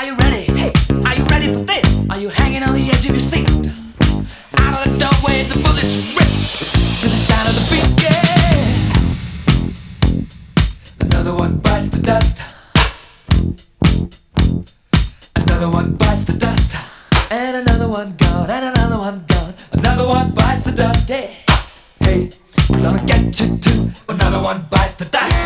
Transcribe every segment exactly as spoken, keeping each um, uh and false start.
Are you ready? Hey, are you ready for this? Are you hanging on the edge of your seat? Out of the doorway, the bullets rip to the sound of the beat. Yeah. Another one bites the dust. Another one bites the dust. And another one gone. And another one gone. Another one bites the dust. Hey, hey, I'm gonna get you too. Another one bites the dust.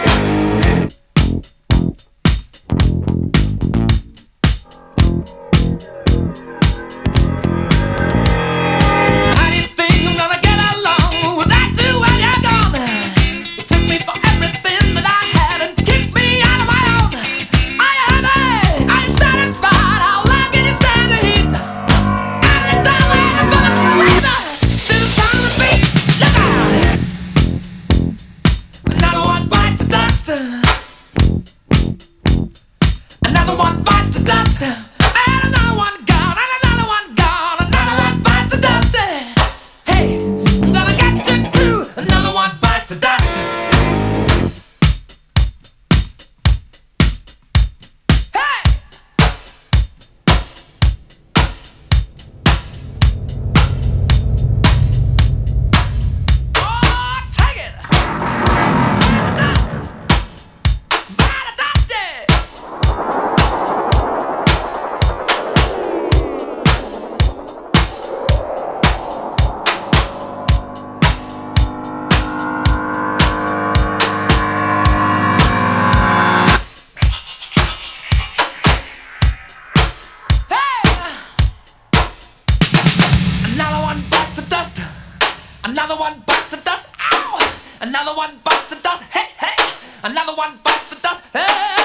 Another one bites the dust, and another one gone, and another one gone, another one bites the dust. Hey, I'm gonna get you too. Another one bites the dust. Hey, oh, take it. Dust, by the dust, yeah. Another one bites the dust. Ow! Another one bites the dust. Hey, hey! Another one bites the dust. Hey!